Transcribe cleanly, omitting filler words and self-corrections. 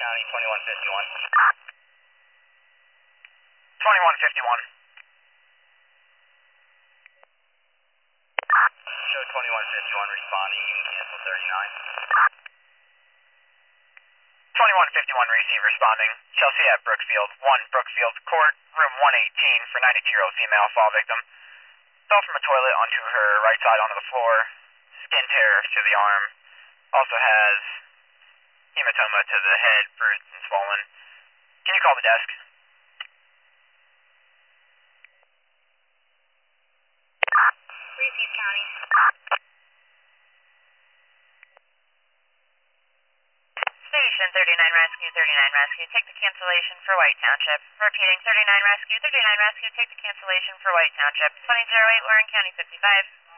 County 2151. 2151. Show 2151 responding. You can cancel 39. 2151 receive responding. Chelsea at Brookfield. 1 Brookfield Court, room 118 for 92-year-old female fall victim. Fell from a toilet onto her right side onto the floor. Skin tear to the arm. Also has hematoma to the head, bruised and swollen. Can you call the desk? Receive County. Station 39 Rescue, 39 Rescue, take the cancellation for White Township. Repeating, 39 Rescue, 39 Rescue, take the cancellation for White Township. 2008 Warren County 55.